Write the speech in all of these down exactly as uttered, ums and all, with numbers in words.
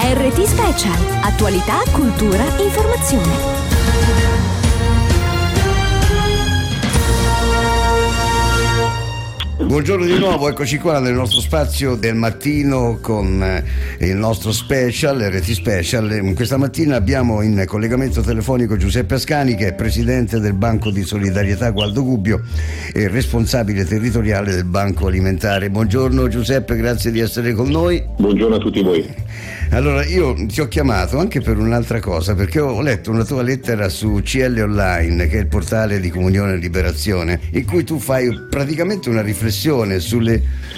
R T Special. Attualità, cultura, informazione. Buongiorno di nuovo, eccoci qua nel nostro spazio del mattino con il nostro special, R T Special. Questa mattina abbiamo in collegamento telefonico Giuseppe Ascani, che è presidente del Banco di Solidarietà Gualdo Gubbio e responsabile territoriale del Banco Alimentare. Buongiorno Giuseppe, grazie di essere con noi. Buongiorno a tutti voi. Allora, io ti ho chiamato anche per un'altra cosa, perché ho letto una tua lettera su C L Online, che è il portale di Comunione e Liberazione, in cui tu fai praticamente una riflessione sulle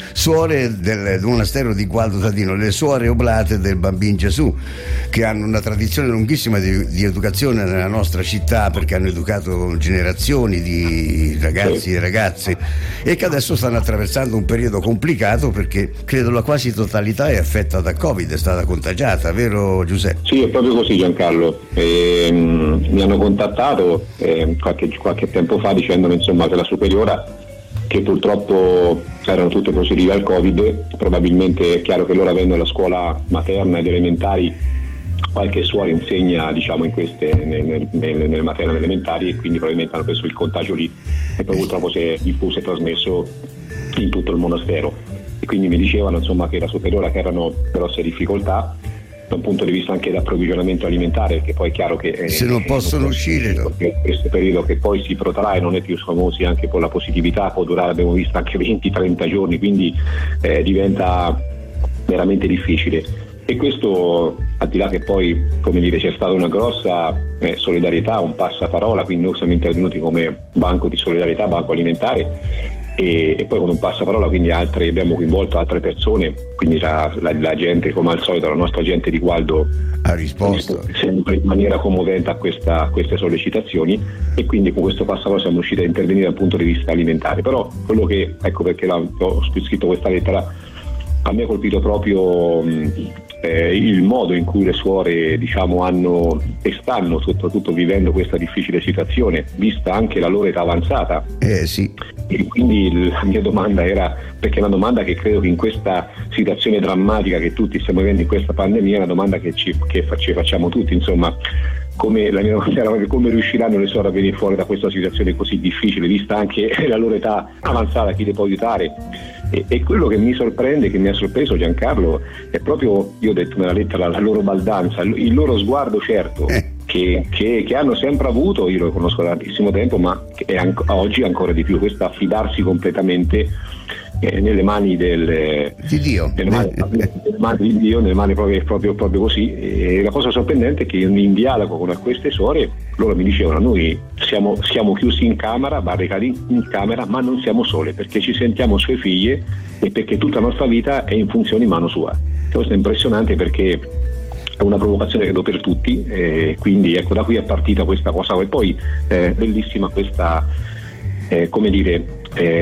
suore del monastero di Gualdo Tadino, le suore oblate del Bambin Gesù, che hanno una tradizione lunghissima di, di educazione nella nostra città, perché hanno educato generazioni di ragazzi e ragazze, e che adesso stanno attraversando un periodo complicato, perché credo la quasi totalità è affetta da Covid, è stata contagiata, vero Giuseppe? Sì, è proprio così Giancarlo. E, um, mi hanno contattato eh, qualche, qualche tempo fa dicendomi insomma che la superiora, che purtroppo erano tutte positive al Covid, probabilmente è chiaro che loro, avendo la scuola materna ed elementari, qualche suora insegna diciamo in queste nelle, nelle, nelle materne elementari, e quindi probabilmente hanno preso il contagio lì e poi purtroppo si è diffuso e trasmesso in tutto il monastero. E quindi mi dicevano insomma che la superiora, che erano grosse difficoltà da un punto di vista anche di approvvigionamento alimentare, perché poi è chiaro che eh, se non possono non uscire no. Questo periodo che poi si protrae, non è più famosi, anche con la positività può durare, abbiamo visto, anche venti trenta giorni, quindi eh, diventa veramente difficile. E questo, al di là che poi, come dire, c'è stata una grossa eh, solidarietà, un passaparola, quindi noi siamo intervenuti come Banco di Solidarietà, Banco Alimentare, e, e poi con un passaparola, quindi altre, abbiamo coinvolto altre persone, quindi la, la, la gente, come al solito, la nostra gente di Gualdo ha risposto sempre in maniera commovente a, questa, a queste sollecitazioni, e quindi con questo passaparola siamo riusciti a intervenire dal punto di vista alimentare. Però quello che, ecco perché la, ho scritto questa lettera, a me ha colpito proprio mh, eh, il modo in cui le suore diciamo hanno e stanno soprattutto vivendo questa difficile situazione, vista anche la loro età avanzata. Eh sì. E quindi la mia domanda era, perché è una domanda che credo che in questa situazione drammatica che tutti stiamo vivendo in questa pandemia, è una domanda che ci, che ci facciamo tutti, insomma, come la mia domanda era come riusciranno le suore a venire fuori da questa situazione così difficile, vista anche la loro età avanzata, chi le può aiutare. E, e quello che mi sorprende, che mi ha sorpreso Giancarlo, è proprio, io ho detto nella lettera, la loro baldanza, il loro sguardo certo, eh. che, che, che hanno sempre avuto, io lo conosco da tantissimo tempo, ma che è anco, oggi ancora di più, questo affidarsi completamente eh, nelle mani del, di Dio, nelle mani, nelle mani di Dio, nelle mani proprio, proprio, proprio così. E la cosa sorprendente è che in dialogo con queste suore, loro mi dicevano: noi siamo, siamo chiusi in camera, barricati in camera, ma non siamo sole, perché ci sentiamo sue figlie e perché tutta la nostra vita è in funzione in mano sua. Questo è impressionante, perché è una provocazione credo per tutti, e quindi ecco, da qui è partita questa cosa. E poi è eh, bellissima questa eh, come dire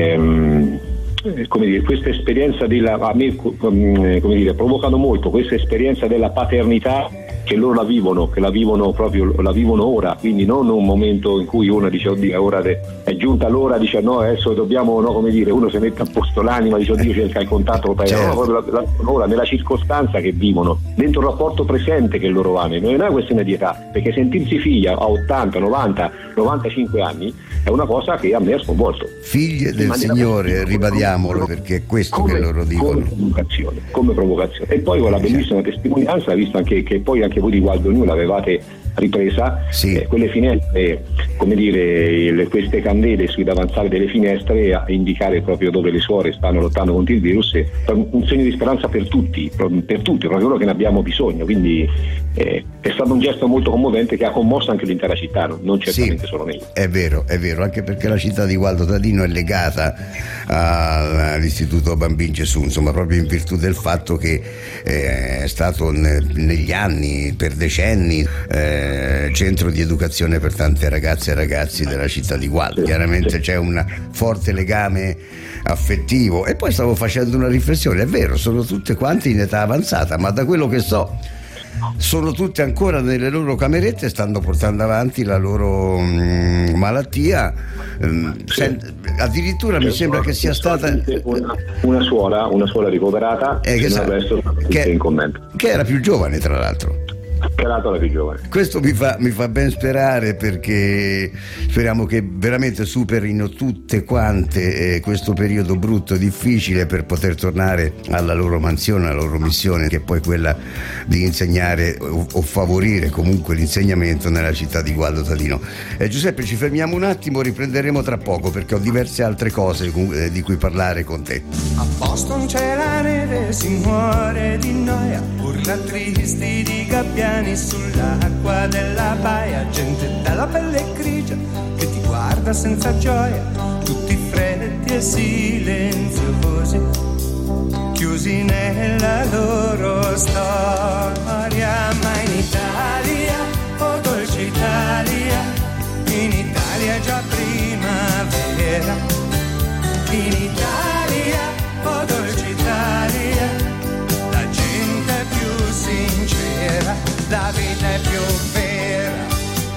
ehm, come dire, questa esperienza della, a me come dire, provocano molto questa esperienza della paternità, che loro la vivono, che la vivono proprio, la vivono ora, quindi non un momento in cui uno dice oddio ora è giunta l'ora, dice no adesso dobbiamo, no, come dire, uno si mette a posto l'anima, dice oddio cerca il contatto con il paese, certo. No, la, la, ora nella circostanza che vivono, dentro il rapporto presente che loro hanno, non è una questione di età, perché sentirsi figlia a ottanta, novanta, novantacinque anni è una cosa che a me ha sconvolto. Figlie del Signore, ribadiamolo, perché è questo come, che loro dicono. Come provocazione, come provocazione. E poi con la bellissima testimonianza, visto anche che poi anche voi di Gualdo New l'avevate ripresa, sì. eh, quelle finestre, come dire, le, queste candele sui davanzali delle finestre a indicare proprio dove le suore stanno lottando contro il virus, è un segno di speranza per tutti, per tutti, proprio loro che ne abbiamo bisogno, quindi eh, è stato un gesto molto commovente che ha commosso anche l'intera città, non certamente sì, solo me. È vero, è vero, anche perché la città di Gualdo Tadino è legata all'Istituto Bambin Gesù, insomma, proprio in virtù del fatto che eh, è stato ne, negli anni, per decenni, eh, centro di educazione per tante ragazze e ragazzi della città di Gualdo. Sì, chiaramente sì. C'è un forte legame affettivo. E poi stavo facendo una riflessione, è vero, sono tutte quante in età avanzata, ma da quello che so sono tutte ancora nelle loro camerette, stanno portando avanti la loro mh, malattia. Mh, sì. sen- addirittura mi sembra che sia stata una, una suora, una suora ricoverata eh, che, e sa- il resto che, in commento. che era più giovane, tra l'altro. Che era la più giovane. Questo mi fa, mi fa ben sperare, perché speriamo che veramente superino tutte quante eh, questo periodo brutto e difficile per poter tornare alla loro mansione, alla loro missione, che è poi quella di insegnare o, o favorire comunque l'insegnamento nella città di Gualdo Tadino. Eh, Giuseppe, ci fermiamo un attimo, riprenderemo tra poco perché ho diverse altre cose eh, di cui parlare con te. A Boston c'è la neve, si muore di noia, urla tristi di gabbiani sull'acqua della baia, gente dalla pelle grigia che ti guarda senza gioia, tutti freddi e silenziosi, chiusi nella loro storia. Ma in Italia, oh dolce Italia, in Italia è già primavera, in Italia, oh dolce Italia, la gente è più sincera, la vita è più vera.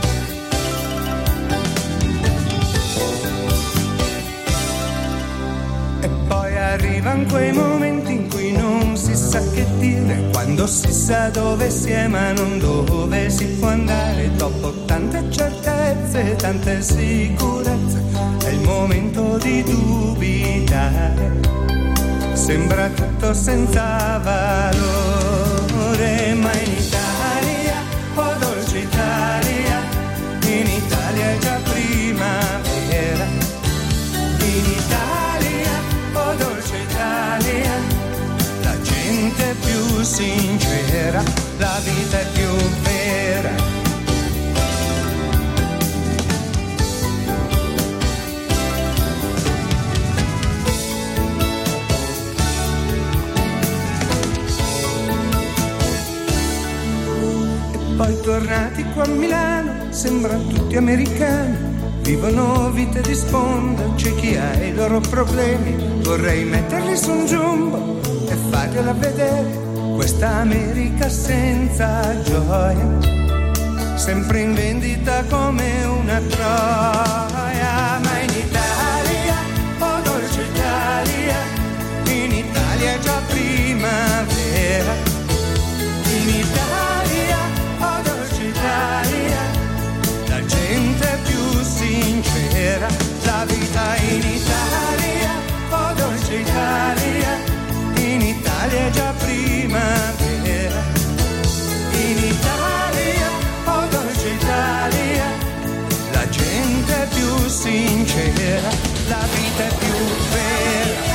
E poi arrivano quei momenti in cui non si sa che dire, quando si sa dove si è ma non dove si può andare. Dopo tante certezze, tante sicurezze, è il momento di dubitare, sembra tutto senza valore. Ma in Italia, oh dolce Italia, in Italia è già primavera, in Italia, oh dolce Italia, la gente è più sincera, la vita è più vera. Poi tornati qua a Milano, sembrano tutti americani, vivono vite di sponda, c'è chi ha i loro problemi. Vorrei metterli su un jumbo e fargliela vedere, questa America senza gioia, sempre in vendita come una troia. Ma in Italia, oh dolce Italia, in Italia è già primavera, in Italia, oh dolce Italia, la gente è più sincera, la vita in Italia, oh dolce Italia, in Italia è già primavera, in Italia, oh dolce Italia, la gente è più sincera, la vita è più vera.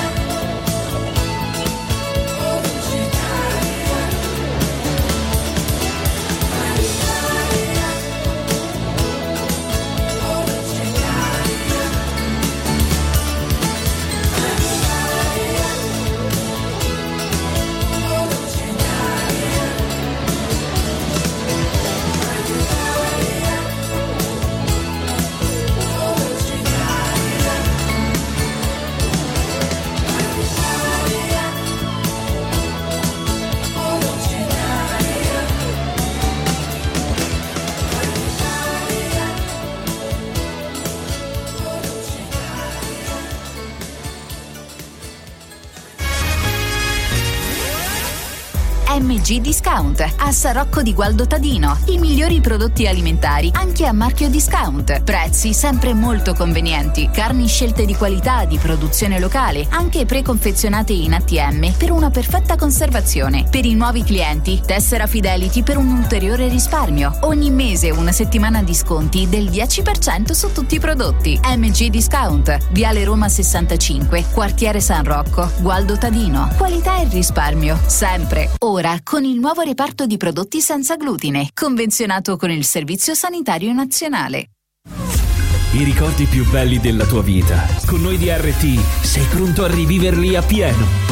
M G Discount a Sarocco di Gualdo Tadino. I migliori prodotti alimentari anche a marchio discount. Prezzi sempre molto convenienti. Carni scelte di qualità, di produzione locale, anche preconfezionate in A T M per una perfetta conservazione. Per i nuovi clienti, tessera Fidelity per un ulteriore risparmio. Ogni mese una settimana di sconti del dieci per cento su tutti i prodotti. M G Discount, Viale Roma sessantacinque, Quartiere San Rocco, Gualdo Tadino. Qualità e risparmio, sempre. Ora con il nuovo reparto di prodotti senza glutine, convenzionato con il Servizio Sanitario Nazionale. I ricordi più belli della tua vita. Con noi di R T sei pronto a riviverli a pieno.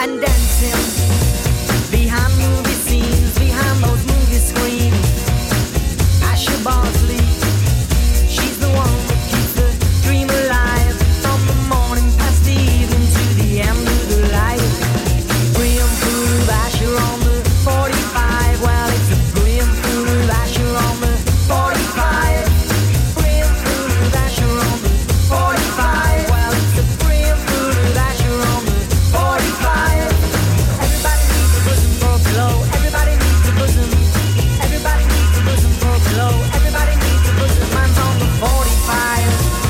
and dancing behind movie scenes, behind those movie screens. Asher Bosley, she's the one that keeps the dream alive from the morning past the evening to the end of the life. Brilliant food of Asher on the forty-five. Well, it's a brilliant food of Asher on the forty-five. Brilliant food of Asher on the forty-five. Well, it's a brilliant food of Asher on the forty-five. Everybody needs a bosom for a pillow. Everybody needs a bosom. Everybody needs a bosom for a pillow. Everybody needs a bosom. Mine's on the forty-five.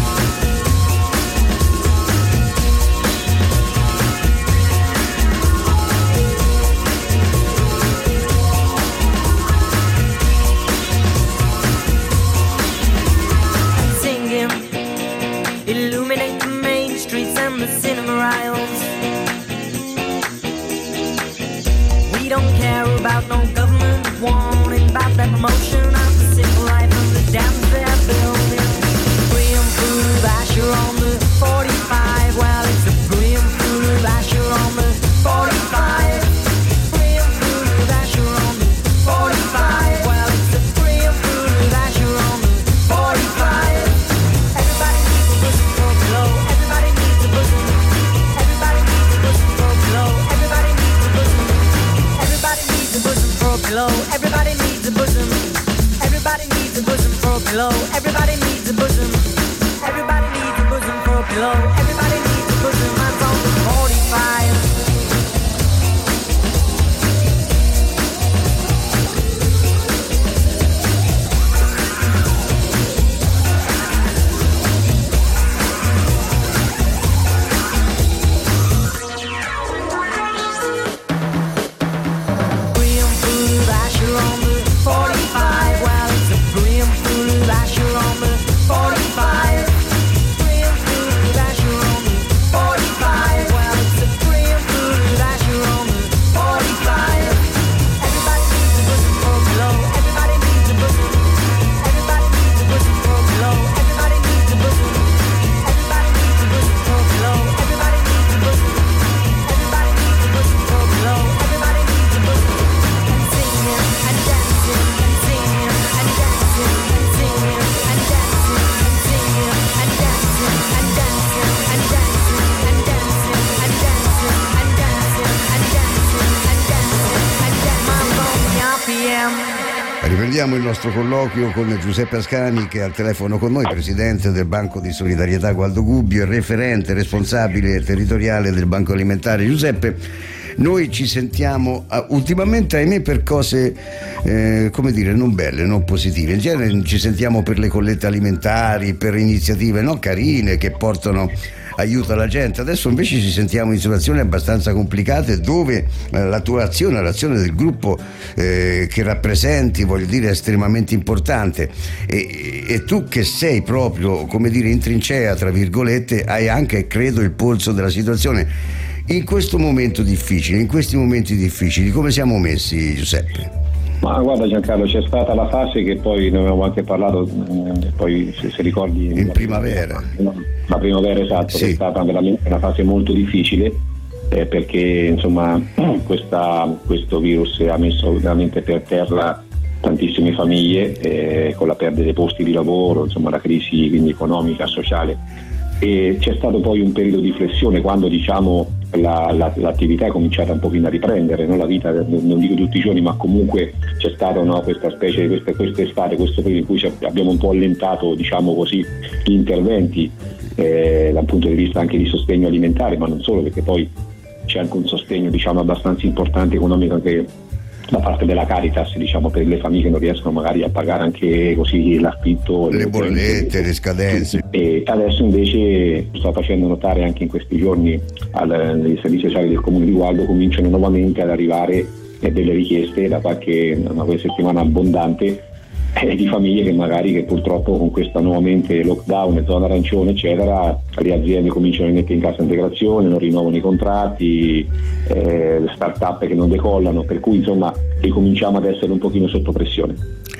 Singing, illuminate the main streets and the cinema aisles. We don't care about no government warning about that promotion of the civil life and the dams they're building. Brilliant food of Asher on the forty-five. Well, it's a brilliant food of Asher on the forty-five. Brilliant food of Asher on the forty-five. Well, it's a brilliant food of Asher on the forty-five. Everybody needs a bosom for a pillow. Everybody needs a bosom. Everybody needs a bosom for a pillow. Everybody needs a bosom. Everybody needs a bosom for a pillow. Everybody needs a bosom. Everybody needs a bosom for a pillow. Everybody needs a bosom. Everybody needs a bosom for a pillow. Everybody needs a bosom. Mine's on the forty-five. Brilliant food of Asher on the forty-five. Well, it's a brilliant food of Asher on the forty-five. Brilliant food of Asher on the forty-five. Well, it's a brilliant food of Asher on the forty-five. Everybody needs a bosom for a pillow. Everybody needs a bosom. Everybody needs a bosom for a pillow. Everybody needs a bosom. Everybody needs a bosom for a pillow. Everybody needs a bosom. Everybody needs a bosom for a pillow. Everybody needs a bosom. And singing and dancing and singing and dancing and singing and dancing and singing and dancing and dancing and dancing and dancing and dancing and dancing and dancing and dancing and dancing. Mamma mia, P M. Riprendiamo il nostro colloquio con Giuseppe Ascani, che è al telefono con noi, presidente del Banco di Solidarietà Gualdo Gubbio e referente responsabile territoriale del Banco Alimentare. Giuseppe, noi ci sentiamo uh, ultimamente, ahimè, per cose eh, come dire, non belle, non positive. In genere ci sentiamo per le collette alimentari, per iniziative no, carine che portano aiuto alla gente. Adesso invece ci sentiamo in situazioni abbastanza complicate, dove eh, la tua azione, l'azione del gruppo eh, che rappresenti, voglio dire, è estremamente importante, e, e tu che sei proprio, come dire, in trincea, tra virgolette, hai anche, credo, il polso della situazione. In questo momento difficile, in questi momenti difficili, come siamo messi, Giuseppe? Ma guarda Giancarlo, c'è stata la fase che poi ne avevamo anche parlato, poi se, se ricordi... In la primavera. La primavera, esatto, sì. Che è stata veramente una fase molto difficile, eh, perché insomma questa, questo virus ha messo veramente per terra tantissime famiglie, eh, con la perdita dei posti di lavoro, insomma la crisi quindi economica, sociale. E c'è stato poi un periodo di flessione quando diciamo la, la, l'attività è cominciata un pochino a riprendere, no? La vita, non dico tutti i giorni, ma comunque c'è stata no, questa specie, questa, quest'estate, questo periodo in cui abbiamo un po' allentato, diciamo così, gli interventi eh, dal punto di vista anche di sostegno alimentare, ma non solo, perché poi c'è anche un sostegno diciamo abbastanza importante economico anche da parte della Caritas, diciamo, per le famiglie che non riescono magari a pagare anche così l'affitto, le bollette, le scadenze. E adesso invece sto facendo notare anche in questi giorni al, nei servizi sociali del Comune di Gualdo cominciano nuovamente ad arrivare eh, delle richieste da qualche una settimana abbondante eh, di famiglie che magari che purtroppo con questa nuovamente lockdown, zona arancione eccetera, le aziende cominciano a mettere in cassa integrazione, non rinnovano i contratti, eh, le start-up che non decollano, per cui insomma ricominciamo ad essere un pochino sotto pressione.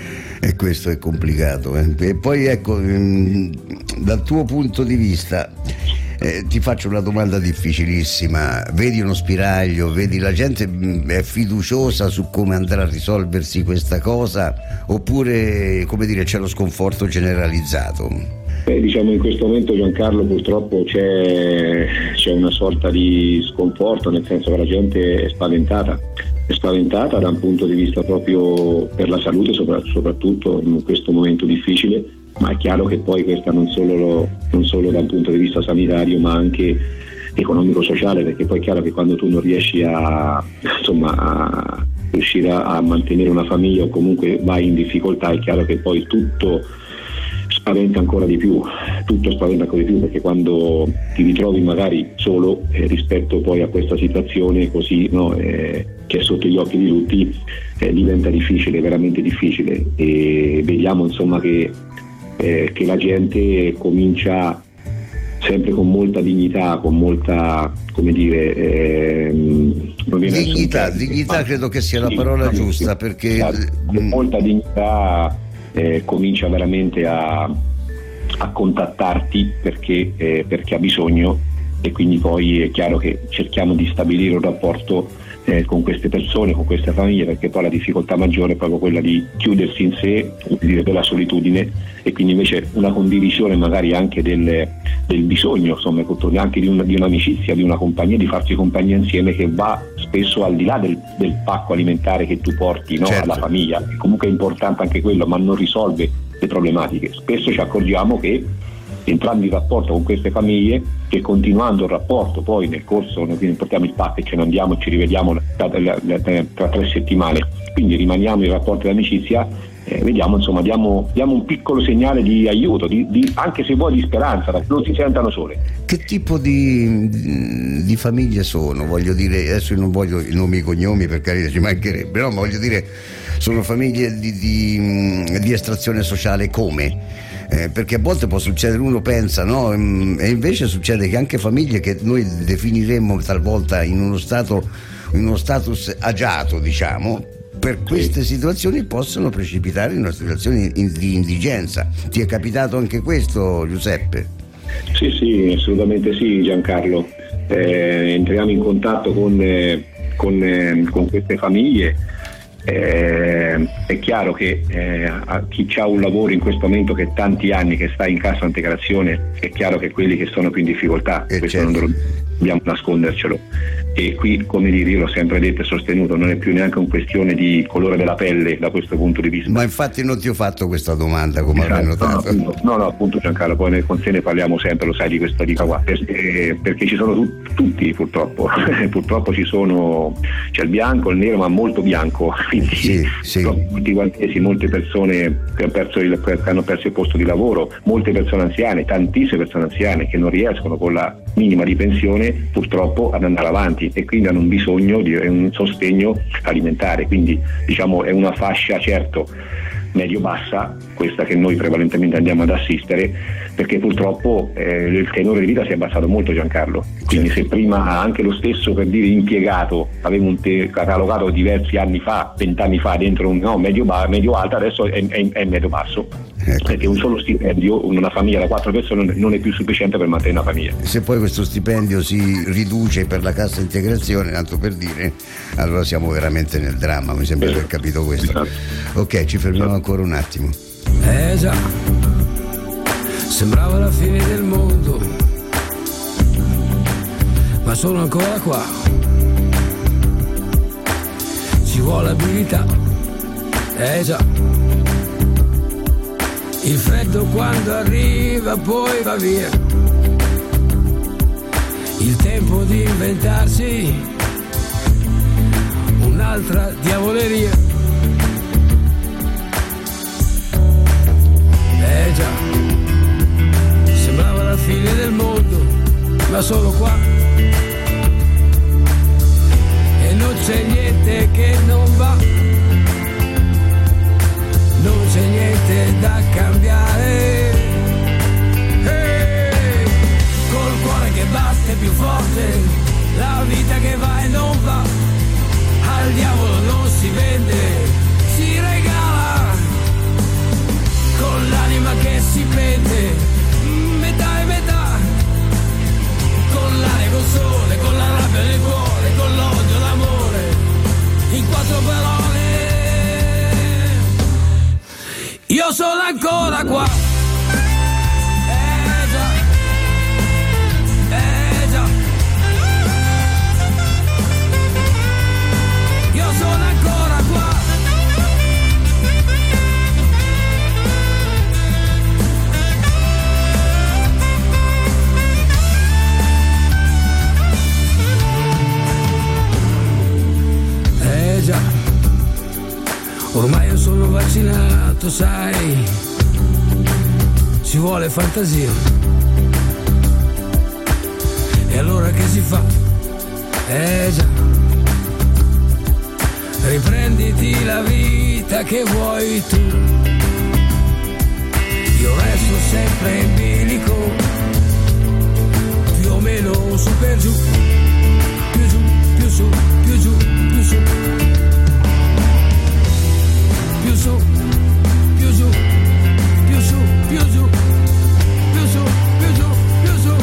E questo è complicato. Eh. E poi ecco, mh, dal tuo punto di vista, Eh, ti faccio una domanda difficilissima. Vedi uno spiraglio, vedi la gente è fiduciosa su come andrà a risolversi questa cosa, oppure, come dire, c'è lo sconforto generalizzato? Eh, diciamo in questo momento, Giancarlo, purtroppo c'è, c'è una sorta di sconforto, nel senso che la gente è spaventata, è spaventata da un punto di vista proprio per la salute, soprattutto in questo momento difficile, ma è chiaro che poi questa non solo, non solo da un punto di vista sanitario ma anche economico-sociale, perché poi è chiaro che quando tu non riesci a, insomma, a riuscire a, a mantenere una famiglia o comunque vai in difficoltà, è chiaro che poi tutto spaventa ancora di più, tutto spaventa ancora di più, perché quando ti ritrovi magari solo eh, rispetto poi a questa situazione così, no, eh, che è sotto gli occhi di tutti, eh, diventa difficile, veramente difficile, e vediamo insomma che, eh, che la gente comincia sempre con molta dignità, con molta, come dire, ehm, non viene dignità, adesso, dignità ma, credo che sia sì, la parola sì, giusta, perché con molta dignità Eh, comincia veramente a, a contattarti perché, eh, perché ha bisogno, e quindi poi è chiaro che cerchiamo di stabilire un rapporto eh, con queste persone, con queste famiglie, perché poi la difficoltà maggiore è proprio quella di chiudersi in sé, dire, per la solitudine, e quindi invece una condivisione magari anche del, del bisogno, insomma, anche di, una, di un'amicizia, di una compagnia, di farsi compagnia insieme, che va spesso al di là del, del pacco alimentare che tu porti, no, certo, alla famiglia. Comunque è importante anche quello, ma non risolve le problematiche. Spesso ci accorgiamo che entrando in rapporto con queste famiglie, che continuando il rapporto poi nel corso, noi portiamo il pack e ce ne andiamo e ci rivediamo tra, tra, tra tre settimane, quindi rimaniamo in rapporto di amicizia, eh, vediamo, insomma, diamo, diamo un piccolo segnale di aiuto, di, di, anche se vuoi di speranza, che non si sentano sole. Che tipo di, di famiglie sono? Voglio dire, adesso non voglio i nomi e i cognomi, per carità, ci mancherebbe, no, ma voglio dire, sono famiglie di, di, di estrazione sociale come? Eh, perché a volte può succedere, uno pensa, no? E invece succede che anche famiglie che noi definiremmo talvolta in uno stato, in uno status agiato, diciamo, per queste situazioni possono precipitare in una situazione di indigenza. Ti è capitato anche questo, Giuseppe? Sì, sì, assolutamente sì, Giancarlo. Eh, entriamo in contatto con, eh, con, eh, con queste famiglie. Eh, è chiaro che eh, a chi ha un lavoro in questo momento, che tanti anni che sta in cassa integrazione, è chiaro che quelli che sono più in difficoltà, eh questo certo, non dobbiamo nascondercelo, e qui, come dire, io l'ho sempre detto e sostenuto, non è più neanche una questione di colore della pelle da questo punto di vista. Ma infatti non ti ho fatto questa domanda, come esatto, avrai notato. No, no, no, appunto, Giancarlo, poi noi con te ne parliamo sempre, lo sai, di questa dica qua, perché, perché ci sono tu, tutti purtroppo purtroppo ci sono, c'è il bianco, il nero, ma molto bianco, quindi sì, sì. tutti quanti, molte persone che hanno, perso il, che hanno perso il posto di lavoro, molte persone anziane, tantissime persone anziane che non riescono con la minima di pensione purtroppo ad andare avanti, e quindi hanno un bisogno di un sostegno alimentare, quindi diciamo è una fascia, certo, medio-bassa, questa che noi prevalentemente andiamo ad assistere, perché purtroppo eh, il tenore di vita si è abbassato molto, Giancarlo, quindi se prima anche lo stesso, per dire, impiegato aveva un te- catalogato diversi anni fa, vent'anni fa, dentro un no, medio, ba- medio alta, adesso è, è, è medio basso, ecco, perché un solo stipendio, una famiglia da quattro persone non è più sufficiente per mantenere una famiglia. Se poi questo stipendio si riduce per la cassa integrazione, tanto per dire, allora siamo veramente nel dramma, mi sembra di aver capito questo. Esatto. Ok, ci fermiamo ancora un attimo. Eh già, sembrava la fine del mondo, ma sono ancora qua. Ci vuole abilità, eh già. Il freddo quando arriva poi va via. Il tempo di inventarsi un'altra diavoleria. Eh già, sembrava la fine del mondo, ma solo qua. E non c'è niente che non va, non c'è niente da cambiare. Hey! Col cuore che batte più forte, la vita che va e non va, al diavolo non si vende, si regala. Con l'anima che si prende, metà e metà, io sono ancora qua. Eh già, eh già, io sono ancora qua. Eh già, ormai io sono vaccinato, sai, ci vuole fantasia. E allora che si fa? Eh già, riprenditi la vita che vuoi tu. Io resto sempre in bilico, più o meno su per giù, più giù, più su, più giù, più su, più su, più su, più su, più su, più su, più su, più su.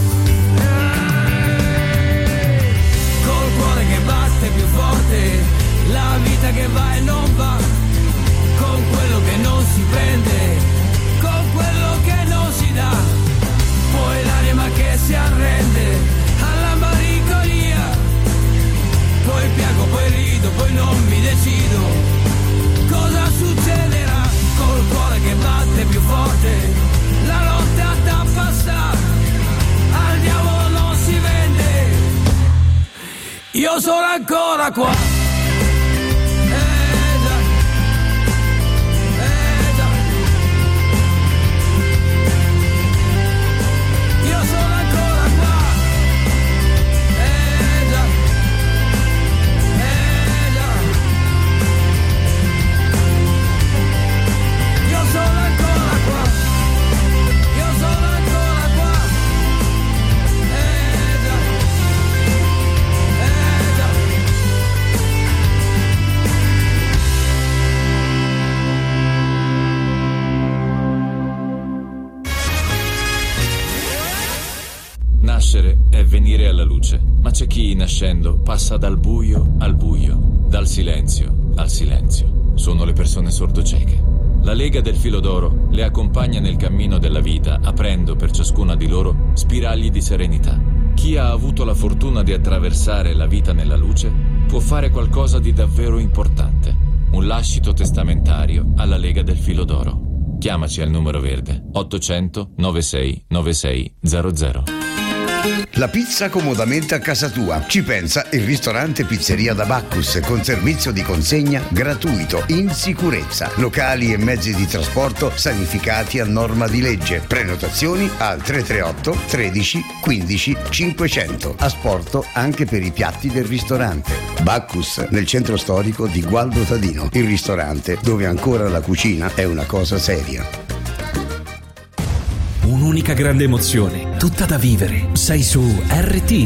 Eh, col cuore che batte più forte, la vita che va e non va, con quello che non si prende, con quello che non si dà, poi l'anima che si arrende alla malinconia, poi piango, poi rido, poi non mi decido. Cosa succederà col cuore che batte più forte? La notte a tappa sta, al diavolo non si vende. Io sono ancora qua. Nascere è venire alla luce, ma c'è chi nascendo passa dal buio al buio, dal silenzio al silenzio. Sono le persone sordocieche. La Lega del Filo d'Oro le accompagna nel cammino della vita, aprendo per ciascuna di loro spiragli di serenità. Chi ha avuto la fortuna di attraversare la vita nella luce può fare qualcosa di davvero importante. Un lascito testamentario alla Lega del Filo d'Oro. Chiamaci al numero verde ottocento novantasei novantasei zero zero. La pizza comodamente a casa tua. Ci pensa il ristorante Pizzeria da Bacchus, con servizio di consegna gratuito, in sicurezza. Locali e mezzi di trasporto sanificati a norma di legge. Prenotazioni al tre tre otto tredici quindici cinquecento. Asporto anche per i piatti del ristorante. Bacchus, nel centro storico di Gualdo Tadino. Il ristorante dove ancora la cucina è una cosa seria. Un'unica grande emozione, tutta da vivere. Sei su R T.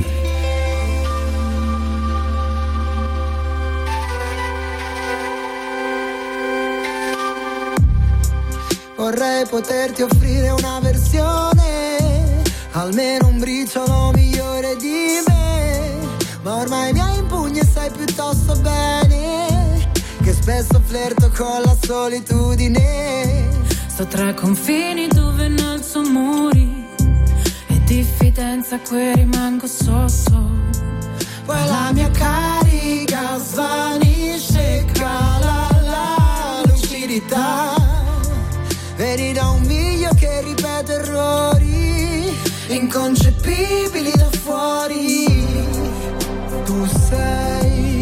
Vorrei poterti offrire una versione, almeno un briciolo migliore di me, ma ormai mi hai in pugno e sai piuttosto bene che spesso flirto con la solitudine. Sto tra confini dove innalzo muri e diffidenza a cui rimango sotto. Poi la mia carica svanisce, cala la lucidità. Vedi da un miglio che ripete errori inconcepibili da fuori. Tu sei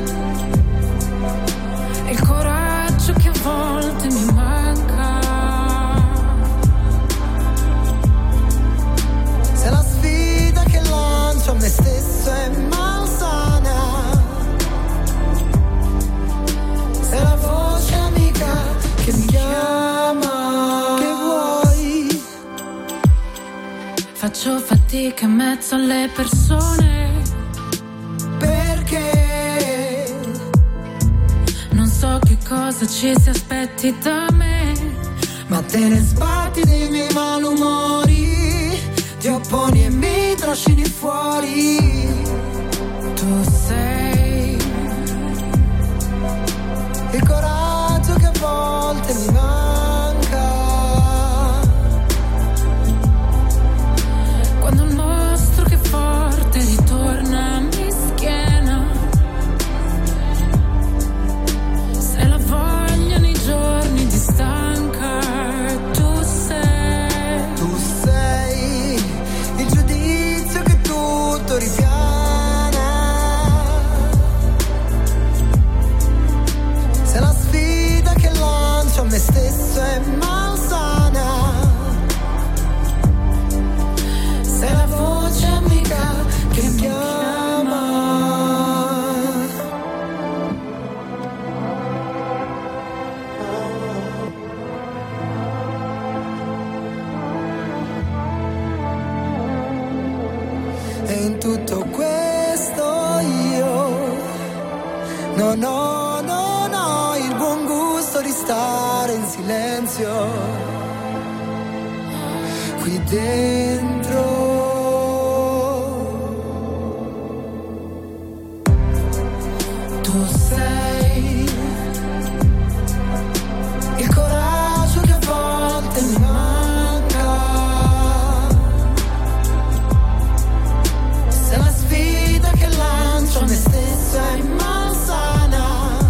il coraggio che a volte mi manca. Sei la sfida che lancio a me stesso è malsana. Sei la voce amica che mi chiama. Che vuoi? Faccio fatica in mezzo alle persone, perché non so che cosa ci si aspetti da me, ma te ne sbatti dei miei malumori, ti opponi e mi trascini fuori. tu sei il coraggio che a volte mi manca. Non ho, non ho il buon gusto di stare in silenzio qui dentro. Tu sei il coraggio che a volte mi manca, sei la sfida che lancio a me stessa in malsana,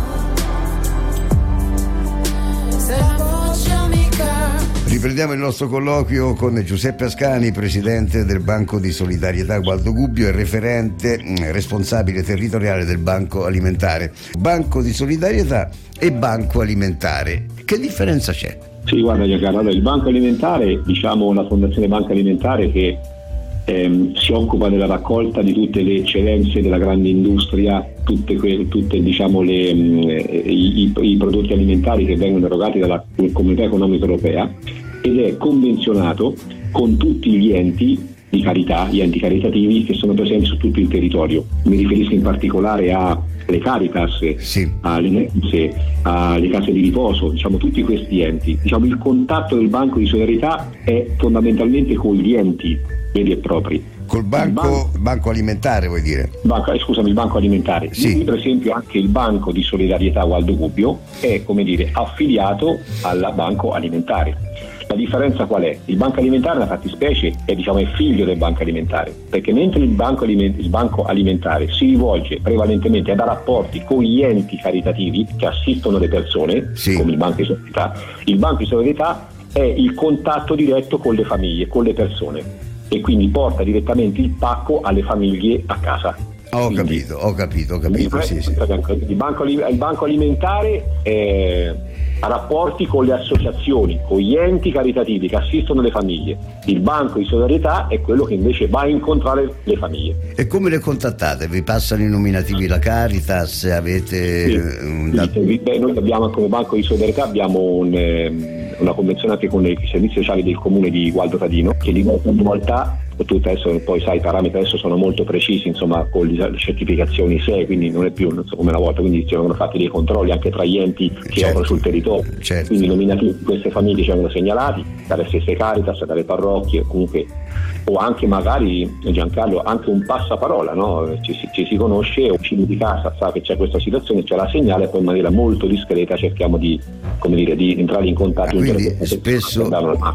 sei la voce amica. Riprendiamo il nostro colloquio con Giuseppe Ascani, presidente del Banco di Solidarietà Gualdo Gubbio e referente mh, responsabile territoriale del Banco Alimentare. Banco di Solidarietà e Banco Alimentare, che differenza c'è? Sì, guarda Giancarlo, allora, il Banco Alimentare, diciamo la Fondazione Banca Alimentare che ehm, si occupa della raccolta di tutte le eccellenze della grande industria, tutte, que- tutte diciamo le, mh, i, i, i prodotti alimentari che vengono erogati dalla Comunità Economica Europea, ed è convenzionato con tutti gli enti di carità, gli enti caritativi che sono presenti su tutto il territorio. Mi riferisco in particolare alle Caritas, sì. alle mense, alle case di riposo, diciamo tutti questi enti. Diciamo il contatto del Banco di Solidarietà è fondamentalmente con gli enti veri e propri. Col banco, banco, banco alimentare vuoi dire? Banco, eh, scusami, il Banco Alimentare. Sì. Lui, per esempio, anche il Banco di Solidarietà Gualdo Gubbio è, come dire, affiliato al Banco Alimentare. La differenza qual è? Il Banco Alimentare, nella fattispecie, è, diciamo, è figlio del Banco Alimentare, perché mentre il Banco, Aliment- il Banco Alimentare si rivolge prevalentemente a rapporti con gli enti caritativi che assistono le persone, sì. come il Banco di Solidarietà, il Banco di Solidarietà è il contatto diretto con le famiglie, con le persone, e quindi porta direttamente il pacco alle famiglie a casa. Ho Quindi, capito, ho capito, ho capito. Sì, sì. Il, banco, il Banco Alimentare eh, ha rapporti con le associazioni, con gli enti caritativi che assistono le famiglie. Il Banco di Solidarietà è quello che invece va a incontrare le famiglie. E come le contattate? Vi passano i nominativi la Caritas? Avete sì, un... sì, beh, noi abbiamo come Banco di Solidarietà abbiamo un, eh, una convenzione anche con i servizi sociali del comune di Gualdo Tadino, che di volta in volta, tu adesso poi sai i parametri adesso sono molto precisi, insomma, con le certificazioni S E E, quindi non è più non so, come una volta, quindi ci vengono fatti dei controlli anche tra gli enti che certo, operano sul territorio, certo. Quindi i nominativi di queste famiglie ci vengono segnalati dalle stesse Caritas, dalle parrocchie, comunque, o anche magari Giancarlo anche un passaparola, no? ci, ci si conosce, un vicino di casa sa che c'è questa situazione, ce la segnala e poi in maniera molto discreta cerchiamo di, come dire, di entrare in contatto. Ah, quindi spesso,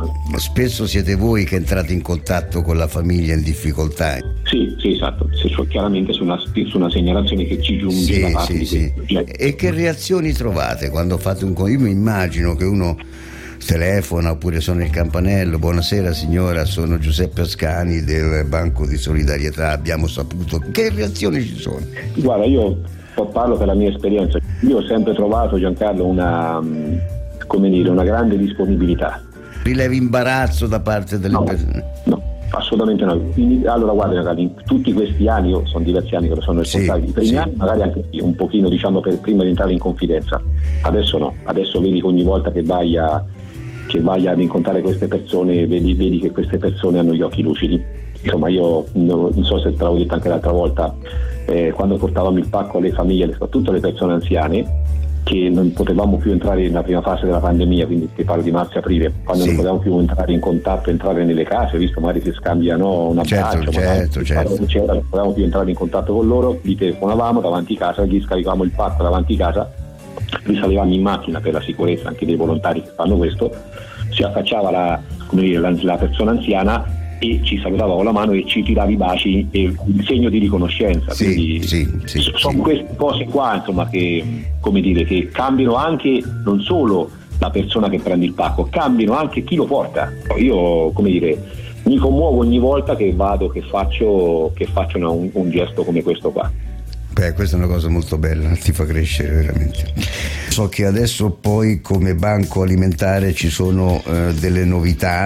spesso siete voi che entrate in contatto con la famiglia in difficoltà. Sì, sì, esatto, chiaramente su una, su una segnalazione che ci giunge sì, da parte sì, di sì. Cioè, e che reazioni trovate quando fate un... Io mi immagino che uno telefona oppure suona il campanello: buonasera signora, sono Giuseppe Ascani del Banco di Solidarietà, abbiamo saputo. Che reazioni ci sono? Guarda, io parlo per la mia esperienza, io ho sempre trovato, Giancarlo, una, come dire, una grande disponibilità. Rilevi imbarazzo da parte delle no, persone? No, assolutamente no. Quindi, allora guarda, in tutti questi anni, io sono diversi anni che lo sono responsabile, sì, i primi sì. anni magari anche un pochino, diciamo, per prima di entrare in confidenza, adesso no, adesso vedi che ogni volta che vai a che vai ad incontrare queste persone vedi, vedi che queste persone hanno gli occhi lucidi. Insomma, io non so se te l'avevo detto anche l'altra volta, eh, quando portavamo il pacco alle famiglie, soprattutto alle persone anziane, che non potevamo più entrare nella prima fase della pandemia, quindi ti parlo di marzo-aprile, quando sì. non potevamo più entrare in contatto, entrare nelle case, visto magari si scambiano un abbraccio, certo, certo, certo. C'era, non potevamo più entrare in contatto con loro, li telefonavamo davanti a casa, gli scaricavamo il pacco davanti a casa, risalivamo in macchina per la sicurezza anche dei volontari che fanno questo, si affacciava la, come dire, la, la persona anziana e ci salutava con la mano e ci tirava i baci e il segno di riconoscenza. Sì, quindi sì, sì, sono sì. queste cose qua, insomma, che, come dire, che cambiano anche non solo la persona che prende il pacco, cambiano anche chi lo porta. Io, come dire, mi commuovo ogni volta che vado, che faccio, che faccio una, un, un gesto come questo qua. Beh, questa è una cosa molto bella, ti fa crescere veramente. So che adesso poi come Banco Alimentare ci sono eh, delle novità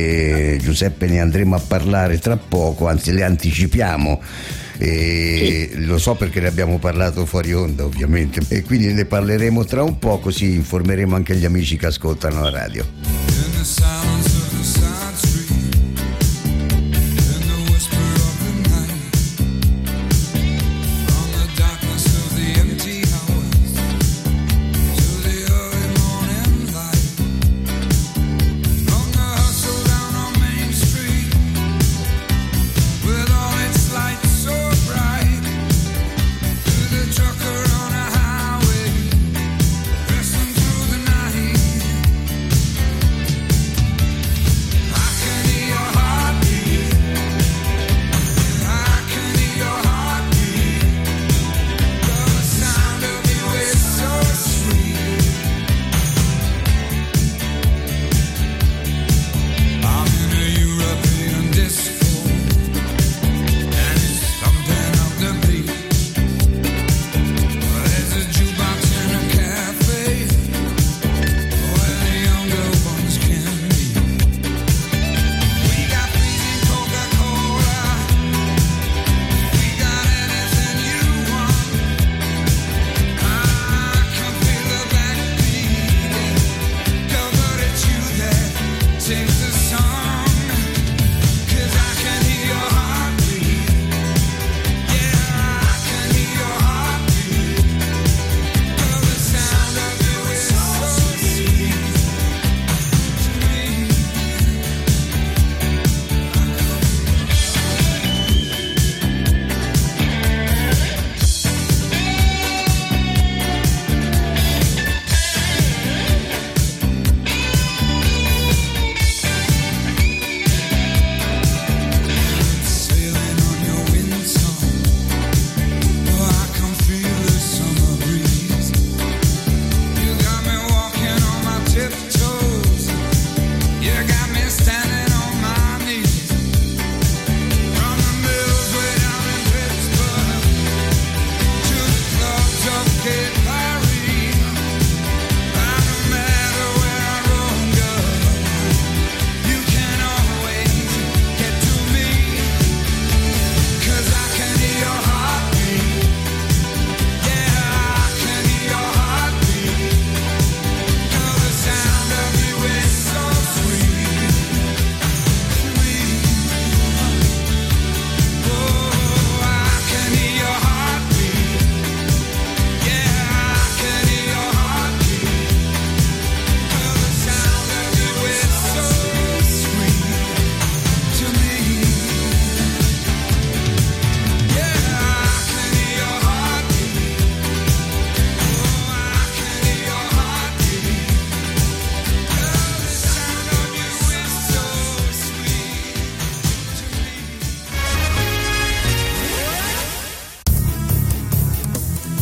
e Giuseppe ne andremo a parlare tra poco, anzi le anticipiamo. E sì. Lo so perché ne abbiamo parlato fuori onda ovviamente e quindi ne parleremo tra un po', così informeremo anche gli amici che ascoltano la radio. Empty house.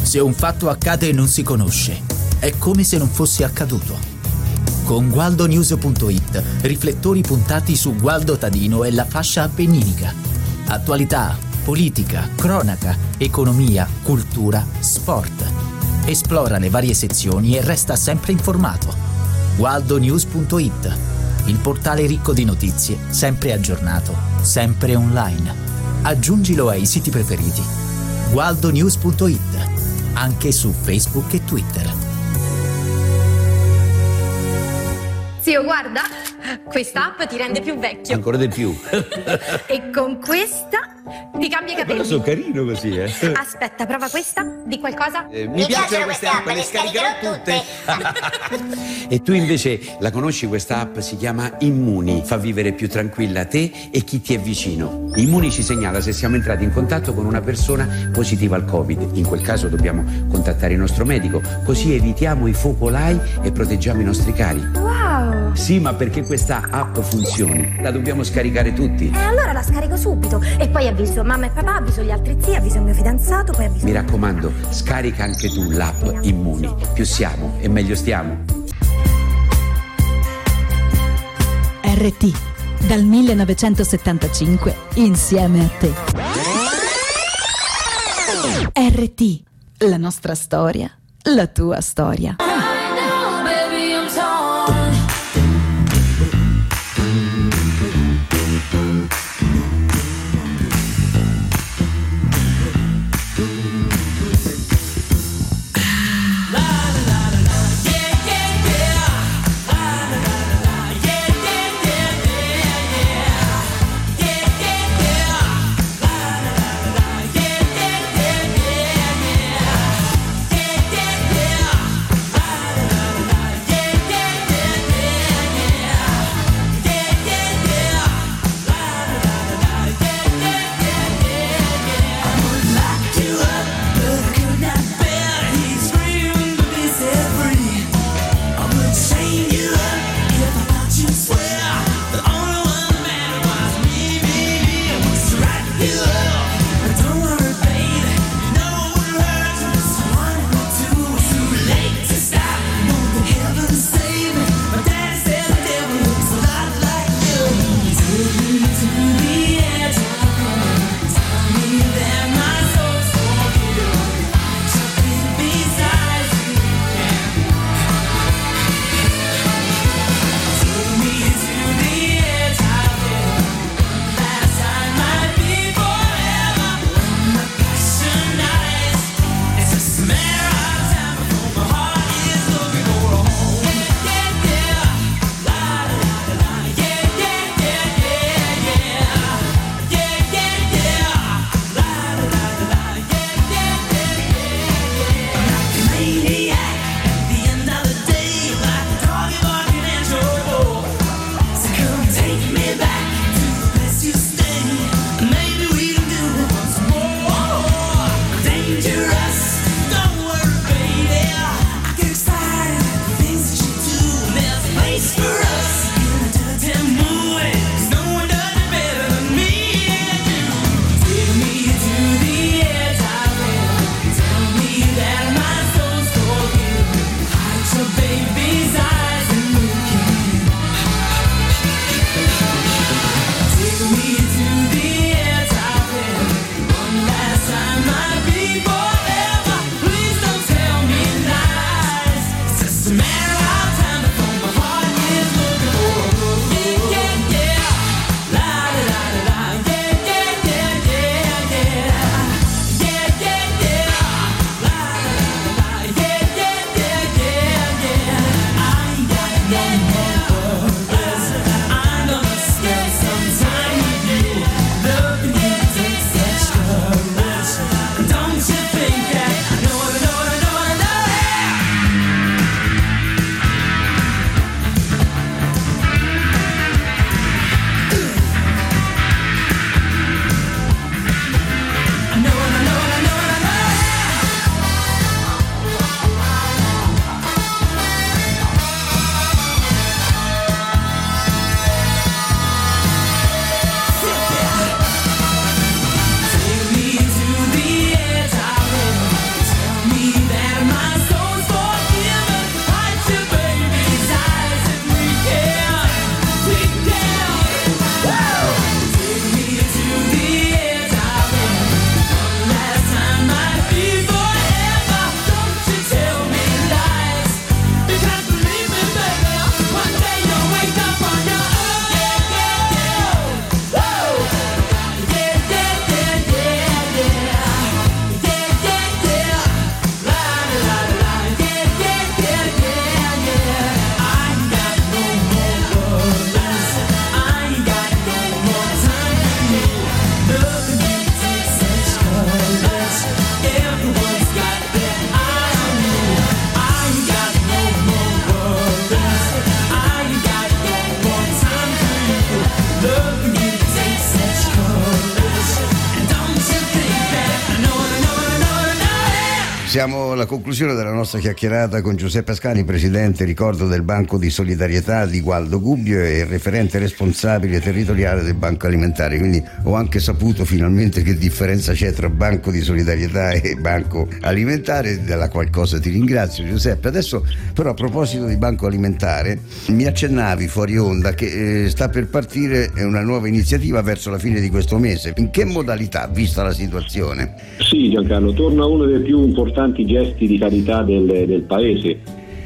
Se un fatto accade e non si conosce, è come se non fosse accaduto. Con gualdonews punto it, riflettori puntati su Gualdo Tadino e la fascia appenninica. Attualità, politica, cronaca, economia, cultura, sport. Esplora le varie sezioni e resta sempre informato. gualdonews punto it, il portale ricco di notizie, sempre aggiornato, sempre online. Aggiungilo ai siti preferiti. gualdonews punto it, anche su Facebook e Twitter. Zio, guarda, questa app ti rende più vecchio. Ancora di più. E con questa ti cambia i capelli. Però sono carino così, eh. Aspetta, prova questa. Di qualcosa? Eh, mi, mi piacciono queste app, le scaricherò tutte. E tu invece la conosci questa app? Si chiama Immuni. Fa vivere più tranquilla te e chi ti è vicino. Immuni ci segnala se siamo entrati in contatto con una persona positiva al Covid. In quel caso dobbiamo contattare il nostro medico, così evitiamo i focolai e proteggiamo i nostri cari. Wow! Sì, ma perché questa app funzioni, la dobbiamo scaricare tutti. E allora la scarico subito. E poi avviso mamma e papà, avviso gli altri zii, avviso il mio fidanzato, poi avviso... Mi raccomando, scarica anche tu l'app Immuni. Più siamo e meglio stiamo. R T, dal millenovecentosettantacinque, insieme a te. R T, la nostra storia, la tua storia. Yeah. Siamo alla conclusione della nostra chiacchierata con Giuseppe Ascani, presidente, ricordo, del Banco di Solidarietà di Gualdo Gubbio e referente responsabile territoriale del Banco Alimentare. Quindi ho anche saputo finalmente che differenza c'è tra Banco di Solidarietà e Banco Alimentare, della qual cosa ti ringrazio, Giuseppe. Adesso però, a proposito di Banco Alimentare, mi accennavi fuori onda che eh, sta per partire una nuova iniziativa verso la fine di questo mese. In che modalità, vista la situazione? Sì, Giancarlo, torna uno dei più importanti gesti di carità del, del paese.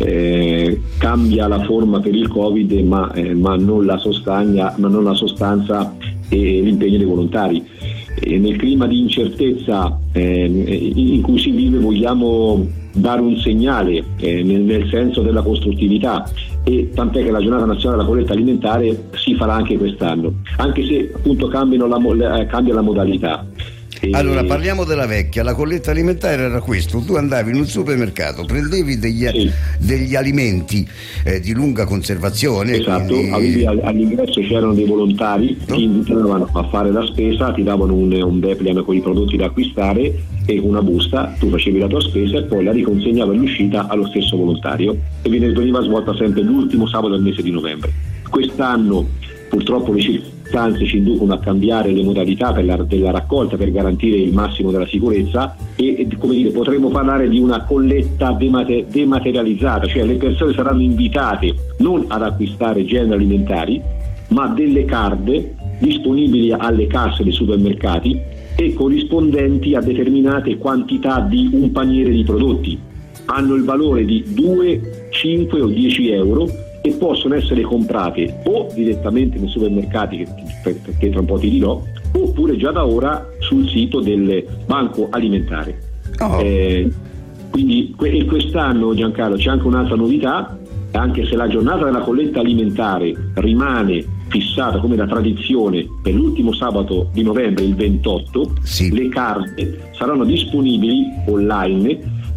Eh, cambia la forma per il Covid, ma, eh, ma, non la sostanza, ma non la sostanza e l'impegno dei volontari. E nel clima di incertezza eh, in cui si vive vogliamo dare un segnale eh, nel, nel senso della costruttività, e tant'è che la giornata nazionale della colletta alimentare si farà anche quest'anno, anche se appunto cambiano la, eh, cambia la modalità. Allora, parliamo della vecchia. La colletta alimentare era questo: tu andavi in un supermercato, prendevi degli, sì. degli alimenti eh, di lunga conservazione. Esatto, quindi... avevi, all'ingresso c'erano dei volontari che ti invitavano a fare la spesa, ti davano un, un Deplian con i prodotti da acquistare e una busta, tu facevi la tua spesa e poi la riconsegnavi all'uscita allo stesso volontario, e veniva svolta sempre l'ultimo sabato del mese di novembre. Quest'anno purtroppo le circostanze ci inducono a cambiare le modalità per la, della raccolta per garantire il massimo della sicurezza e, come dire, potremmo parlare di una colletta demate, dematerializzata, cioè le persone saranno invitate non ad acquistare generi alimentari, ma delle card disponibili alle casse dei supermercati e corrispondenti a determinate quantità di un paniere di prodotti. Hanno il valore di due, cinque o dieci euro e possono essere comprate o direttamente nei supermercati, che, che tra un po' ti dirò, oppure già da ora sul sito del Banco Alimentare. Oh. Eh, quindi e quest'anno, Giancarlo, c'è anche un'altra novità: anche se la giornata della colletta alimentare rimane fissata come da tradizione per l'ultimo sabato di novembre, il ventotto, sì. Le carte saranno disponibili online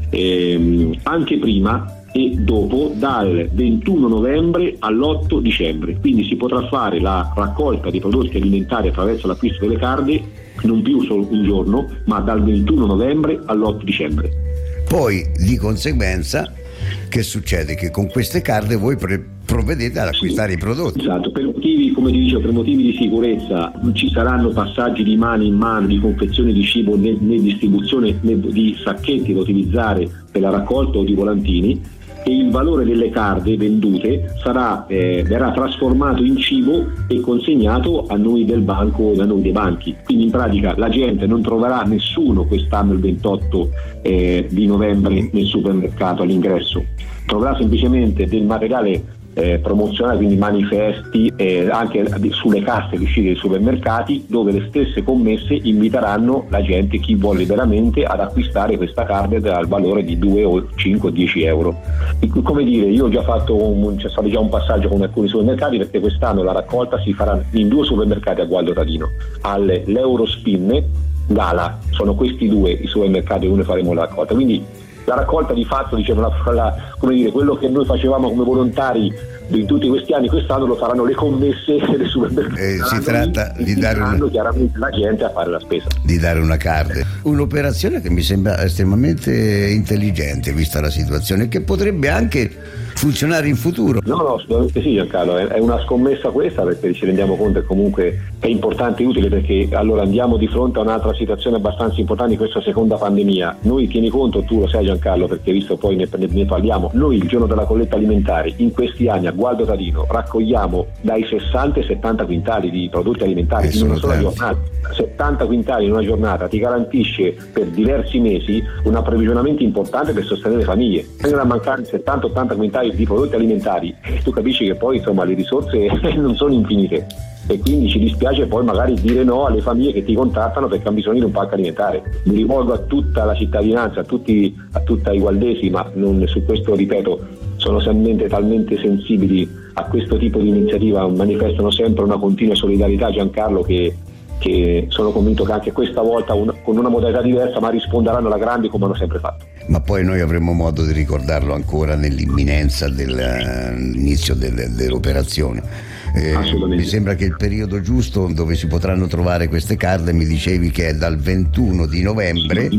ehm, anche prima e dopo, dal ventuno novembre all'otto dicembre. Quindi si potrà fare la raccolta di prodotti alimentari attraverso l'acquisto delle card non più solo un giorno, ma dal ventuno novembre all'otto dicembre. Poi di conseguenza che succede? Che con queste card voi pre- provvedete ad acquistare sì, i prodotti. Esatto, per motivi, come ti dicevo, per motivi di sicurezza non ci saranno passaggi di mano in mano di confezioni di cibo, né, né distribuzione né di sacchetti da utilizzare per la raccolta o di volantini, e il valore delle card vendute sarà, eh, verrà trasformato in cibo e consegnato a noi del banco, da noi dei banchi. Quindi in pratica la gente non troverà nessuno quest'anno il ventotto eh, di novembre nel supermercato all'ingresso, troverà semplicemente del materiale eh, promozionale, quindi manifesti eh, anche sulle casse di uscita dei supermercati, dove le stesse commesse inviteranno la gente, chi vuole veramente, ad acquistare questa card al valore di due o cinque o dieci euro. E, come dire, io ho già fatto un, c'è stato già un passaggio con alcuni supermercati, perché quest'anno la raccolta si farà in due supermercati a Gualdo Tadino, all'Eurospin Gala. Sono questi due i supermercati dove faremo la raccolta, quindi la raccolta di fatto, diciamo, la, la, come dire, quello che noi facevamo come volontari in tutti questi anni, quest'anno lo faranno le commesse dei supermercati. Eh, si tratta di dare una... chiaramente la gente a fare la spesa. Di dare una card. Un'operazione che mi sembra estremamente intelligente vista la situazione, che potrebbe anche funzionare in futuro. No, no, assolutamente sì, Giancarlo, è una scommessa questa, perché ci rendiamo conto che comunque è importante e utile, perché allora andiamo di fronte a un'altra situazione abbastanza importante in questa seconda pandemia. Noi, tieni conto, tu lo sai Giancarlo, perché visto poi ne, ne parliamo, noi il giorno della colletta alimentare in questi anni a Gualdo Tadino raccogliamo dai sessanta ai settanta quintali di prodotti alimentari in una sola giornata. settanta quintali in una giornata ti garantisce per diversi mesi un approvvigionamento importante per sostenere le famiglie. Vengono a mancare settanta ottanta quintali di prodotti alimentari, tu capisci che poi insomma le risorse non sono infinite, e quindi ci dispiace poi magari dire no alle famiglie che ti contattano perché hanno bisogno di un pacco alimentare. Mi rivolgo a tutta la cittadinanza, a tutti, a tutta i gualdesi, ma non, su questo ripeto, sono talmente, talmente sensibili a questo tipo di iniziativa, manifestano sempre una continua solidarietà, Giancarlo, che che sono convinto che anche questa volta una, con una modalità diversa, ma risponderanno alla grande come hanno sempre fatto. Ma poi noi avremo modo di ricordarlo ancora nell'imminenza dell'inizio del, dell'operazione. Eh, mi sembra che il periodo giusto dove si potranno trovare queste card, mi dicevi che è dal ventuno di novembre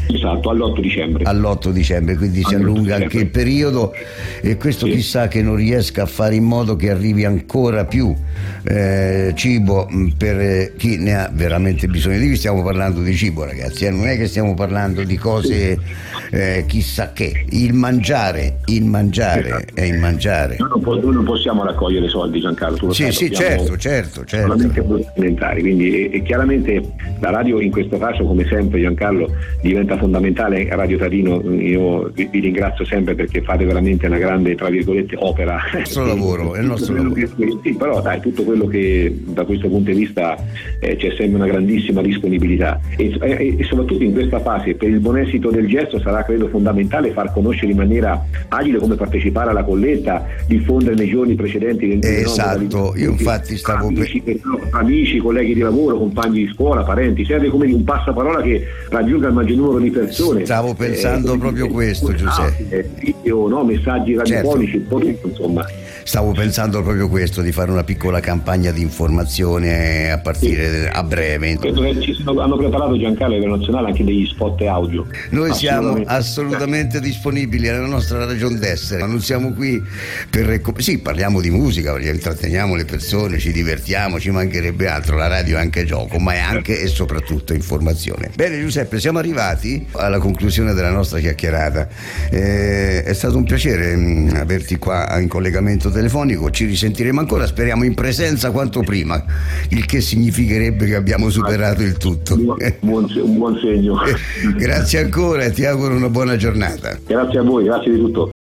Esatto, all'otto dicembre. All'otto dicembre, quindi si allunga anche il periodo, e questo sì. Chissà che non riesca a fare in modo che arrivi ancora più eh, cibo per chi ne ha veramente bisogno. Di qui stiamo parlando di cibo, ragazzi, eh? Non è che stiamo parlando di cose eh, chissà che. Il mangiare, il mangiare esatto. È il mangiare. Noi non, po- noi non possiamo raccogliere soldi, Giancarlo, tu lo sì, sai, sì, certo, certo, certo. Solamente alimentari, quindi e, e chiaramente la radio in questo caso, come sempre, Giancarlo, diventa fondamentale. Radio Tadino, io vi, vi ringrazio sempre perché fate veramente una grande, tra virgolette, opera. Il nostro lavoro, è il nostro lavoro. Che, sì, però dai, tutto quello che da questo punto di vista eh, c'è sempre una grandissima disponibilità e, e, e soprattutto in questa fase, per il buon esito del gesto, sarà credo fondamentale far conoscere in maniera agile come partecipare alla colletta, diffondere nei giorni precedenti del esatto, io infatti stavo amici, amici, colleghi di lavoro, compagni di scuola, parenti, serve come un passaparola che raggiunga il maggior numero di persone. Stavo pensando eh, proprio eh, questo, Giuseppe. Video, no, messaggi radiofonici, certo. Insomma. Stavo pensando proprio questo, di fare una piccola campagna di informazione a partire sì. a breve. Credo che ci sono, hanno preparato, Giancarlo, a livello nazionale anche degli spot audio. Noi siamo assolutamente disponibili, è la nostra ragione d'essere, ma non siamo qui per... Sì, parliamo di musica, intratteniamo le persone, ci divertiamo, ci mancherebbe altro, la radio è anche gioco, ma è anche e soprattutto informazione. Bene Giuseppe, siamo arrivati alla conclusione della nostra chiacchierata. Eh, è stato un piacere mh, averti qua in collegamento telefonico, ci risentiremo ancora, speriamo in presenza quanto prima, il che significherebbe che abbiamo superato il tutto. Buon, un buon segno. Grazie ancora e ti auguro una buona giornata. Grazie a voi, grazie di tutto.